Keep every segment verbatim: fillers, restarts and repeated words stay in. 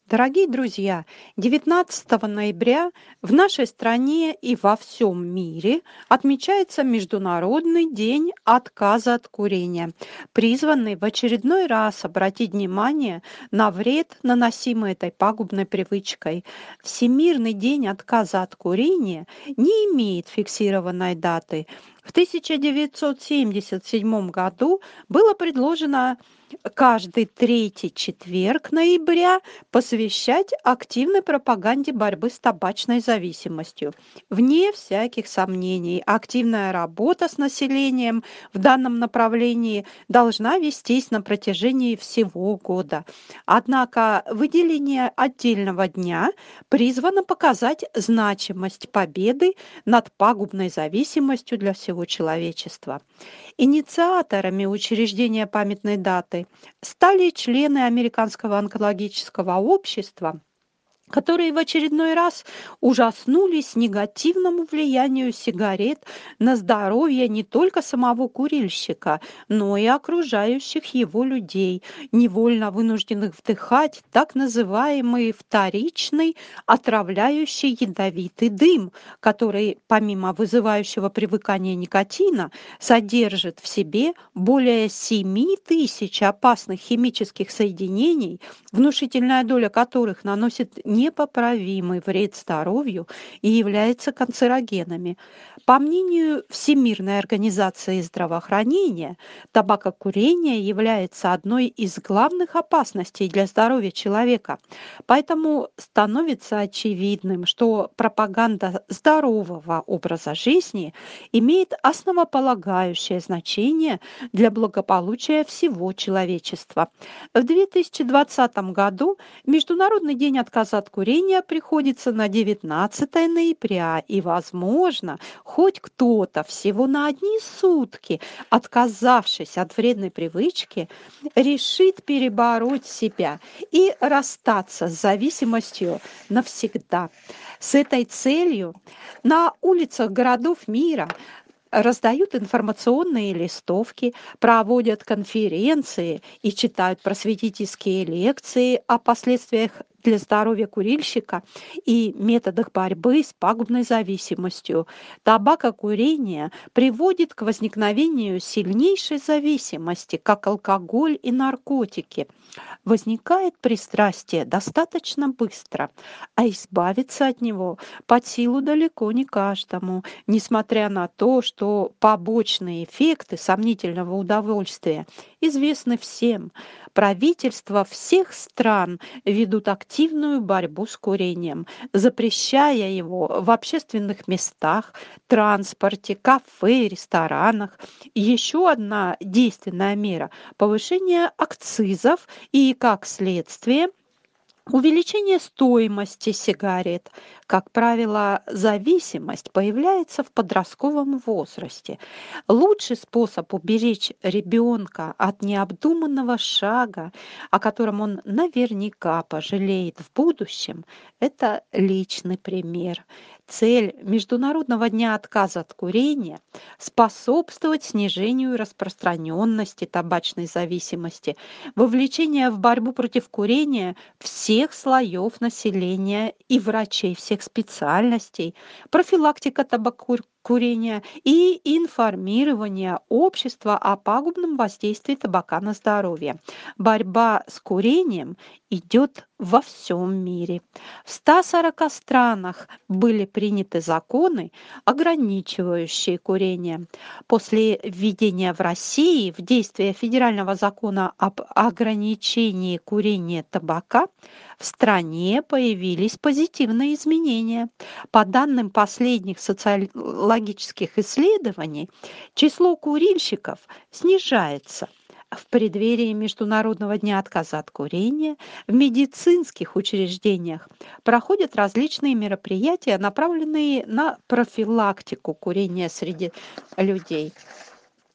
Дорогие друзья, девятнадцатого ноября в нашей стране и во всем мире отмечается Международный день отказа от курения, призванный в очередной раз обратить внимание на вред, наносимый этой пагубной привычкой. Всемирный день отказа от курения не имеет фиксированной даты. В тысяча девятьсот семьдесят седьмом году было предложено каждый третий четверг ноября посвящать активной пропаганде борьбы с табачной зависимостью. Вне всяких сомнений, активная работа с населением в данном направлении должна вестись на протяжении всего года. Однако выделение отдельного дня призвано показать значимость победы над пагубной зависимостью для всего человечества. Инициаторами учреждения памятной даты стали члены Американского онкологического общества, которые в очередной раз ужаснулись негативному влиянию сигарет на здоровье не только самого курильщика, но и окружающих его людей, невольно вынужденных вдыхать так называемый вторичный отравляющий ядовитый дым, который, помимо вызывающего привыкание никотина, содержит в себе более семи тысяч опасных химических соединений, внушительная доля которых наносит непоправимый вред здоровью и является канцерогенами. По мнению Всемирной организации здравоохранения, табакокурение является одной из главных опасностей для здоровья человека. Поэтому становится очевидным, что пропаганда здорового образа жизни имеет основополагающее значение для благополучия всего человечества. В две тысячи двадцатом году Международный день отказа от курения приходится на девятнадцатое ноября, и, возможно, хоть кто-то всего на одни сутки, отказавшись от вредной привычки, решит перебороть себя и расстаться с зависимостью навсегда. С этой целью на улицах городов мира раздают информационные листовки, проводят конференции и читают просветительские лекции о последствиях для здоровья курильщика и методах борьбы с пагубной зависимостью. Табакокурение приводит к возникновению сильнейшей зависимости, как алкоголь и наркотики. Возникает пристрастие достаточно быстро, а избавиться от него под силу далеко не каждому, несмотря на то, что побочные эффекты сомнительного удовольствия известны всем. Правительства всех стран ведут активную борьбу с курением, запрещая его в общественных местах, транспорте, кафе, ресторанах. Еще одна действенная мера – повышение акцизов и, как следствие, увеличение стоимости сигарет. Как правило, зависимость появляется в подростковом возрасте. Лучший способ уберечь ребенка от необдуманного шага, о котором он наверняка пожалеет в будущем, это личный пример. Цель Международного дня отказа от курения – способствовать снижению распространенности табачной зависимости, вовлечение в борьбу против курения всех слоев населения и врачей всех специальностей, профилактика табакокурения и информирование общества о пагубном воздействии табака на здоровье. Борьба с курением идет во всем мире. В ста сорока странах были приняты законы, ограничивающие курение. После введения в России в действие федерального закона об ограничении курения табака в стране появились позитивные изменения. По данным последних социологических исследований, число курильщиков снижается. В преддверии Международного дня отказа от курения в медицинских учреждениях проходят различные мероприятия, направленные на профилактику курения среди людей.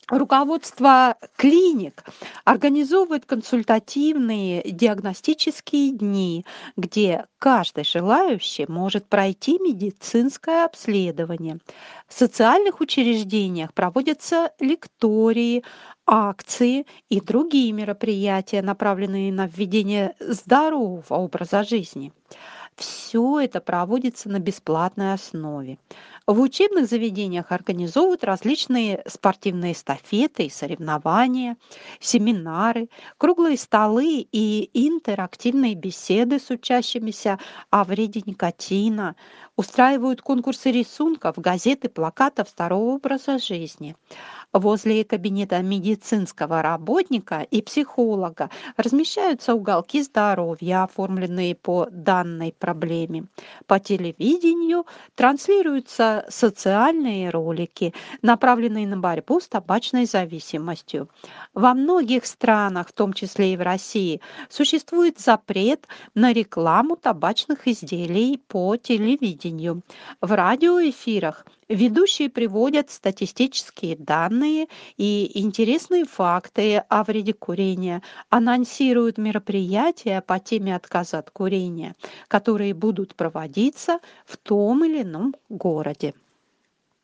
Руководство клиник организовывает консультативные диагностические дни, где каждый желающий может пройти медицинское обследование. В социальных учреждениях проводятся лектории, акции и другие мероприятия, направленные на введение здорового образа жизни. Все это проводится на бесплатной основе. В учебных заведениях организовывают различные спортивные эстафеты и соревнования, семинары, круглые столы и интерактивные беседы с учащимися о вреде никотина, устраивают конкурсы рисунков, газет и плакатов здорового образа жизни. Возле кабинета медицинского работника и психолога размещаются уголки здоровья, оформленные по данной проблеме. По телевидению транслируются социальные ролики, направленные на борьбу с табачной зависимостью. Во многих странах, в том числе и в России, существует запрет на рекламу табачных изделий по телевидению. В радиоэфирах ведущие приводят статистические данные и интересные факты о вреде курения, анонсируют мероприятия по теме отказа от курения, которые будут проводиться в том или ином городе.